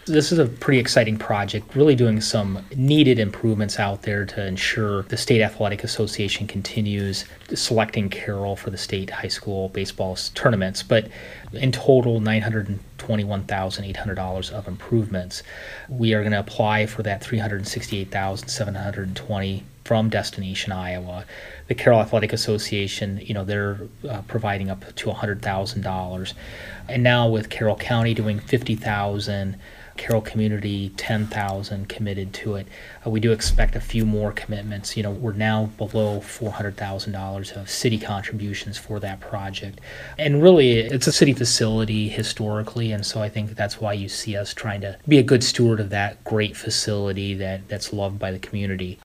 This is a pretty exciting project, really doing some needed improvements out there to ensure the State Athletic Association continues selecting Carroll for the state high school baseball tournaments. But in total, $921,800 of improvements. We are going to apply for that $368,720 from Destination Iowa. The Carroll Athletic Association, they're providing up to $100,000. And now with Carroll County doing $50,000, Carroll Community, $10,000 committed to it. We do expect a few more commitments. We're now below $400,000 of city contributions for that project. And really, it's a city facility historically, and so I think that's why you see us trying to be a good steward of that great facility that's loved by the community.